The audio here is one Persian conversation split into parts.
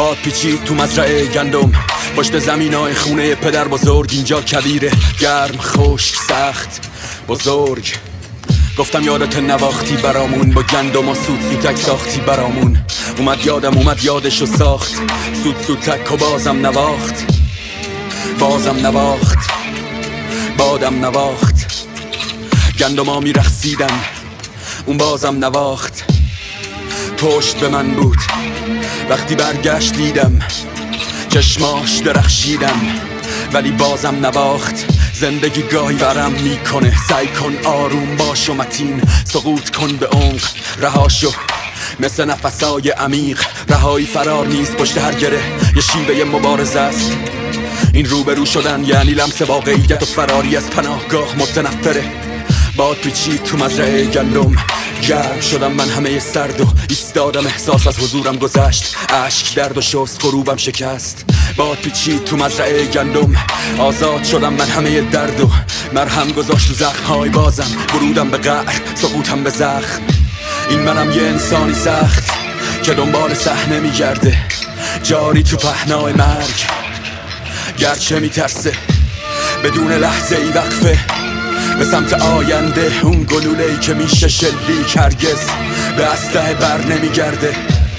باد پیچید تو مزرعه گندم، پشت زمینای خونه پدر بزرگ. اینجا کویره، گرم، خشک، سخت، بزرگ. گفتم یادت نواختی برامون، با گندم و سوتک ساختی برامون. اومد یادم، اومد یادشو ساخت، سوتک و بازم نواخت، بازم نواخت، بادم نواخت. گندما میرقصیدن، اون بازم نواخت. پشت به من بود وقتی برگشت، دیدم چشماش درخشیدم، ولی بازم نواخت. زندگی گاهی ورم میکنه، سعی کن آروم باش و متین، سقوط کن به عمق، رهاشو مثل نفسای عمیق. رهایی فرار نیست، پشت هر گره یه شیوه مبارزه است. این روبرو شدن یعنی لمس واقعیت و فراری از پناهگاه متنفره. باد پیچید تو مزرعه گندم، گرم شدم من همه سرد و ایستادم، احساس از حضورم گذشت، اشک درد و شست غروبم شکست. باد پیچید تو مزرعه گندم، آزاد شدم من همه درد و مرهم گذاشت تو زخم‌های بازم، ورودم به قعر، سقوطم به زخم. این منم یه انسانی سخت که دنبال صحنه میگرده، جاری تو پهنای مرگ، گرچه میترسه بدون لحظه ای وقفه به سمت آینده. اون گلوله‌ای که میشه شلیک هرگز به اسلحه بر نمیگرده.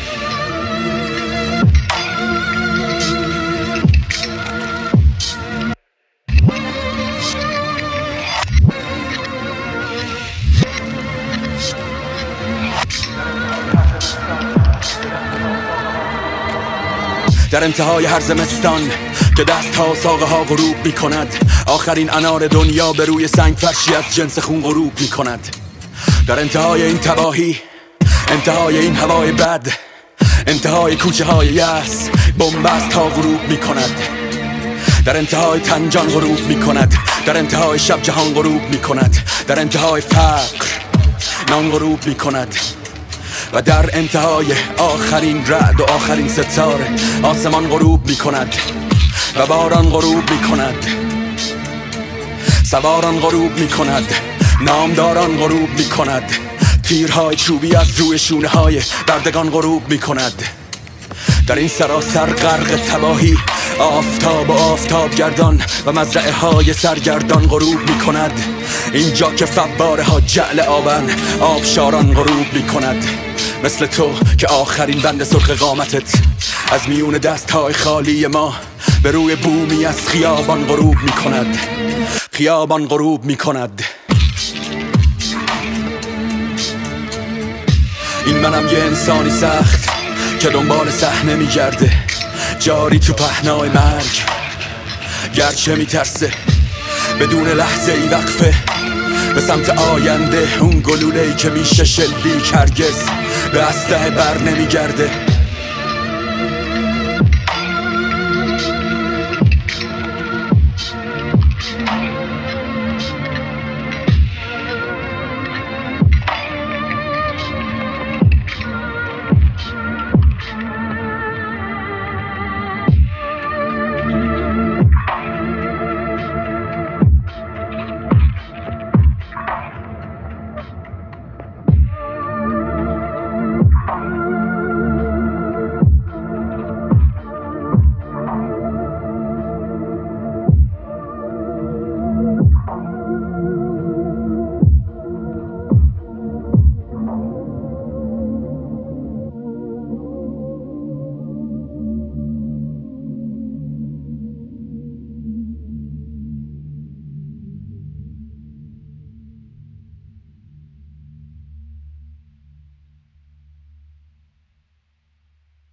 در انتهای هر زمستان که دست ها ساقه ها غروب می کند، آخرین انار دنیا به روی سنگ فرشی از جنس خون غروب می کند. در انتهای این تباهی، انتهای این هوای بد، انتهای کوچه های یأس، بنبست ها غروب می کند. در انتهای تنجان غروب می کند، در انتهای شب جهان غروب می کند، در انتهای فقر نان غروب می کند، و در انتهای آخرین رعد و آخرین ستاره آسمان غروب می کند و باران غروب می کند. سواران غروب می کند، نامداران غروب می کند، تیرهای چوبی از روی شونه های بردگان غروب می کند. در این سراسر غرق تباهی، آفتاب و آفتاب گردان و مزرعه های سرگردان غروب می کند. اینجا که فواره ها جعل آبن، آبشاران غروب می کند. مثل تو که آخرین بند سرخ قامتت از میون دست های خالی ما به روی بومی از خیابان غروب می کند، خیابان غروب می کند. این منم یه انسانی سخت که دنبال صحنه می گرده، جاری تو پهنای مرگ، گرچه می ترسه بدون لحظه ای وقفه به سمت آینده. اون گلوله‌ای که میشه شلیک هرگز به اسلحه بر نمیگرده.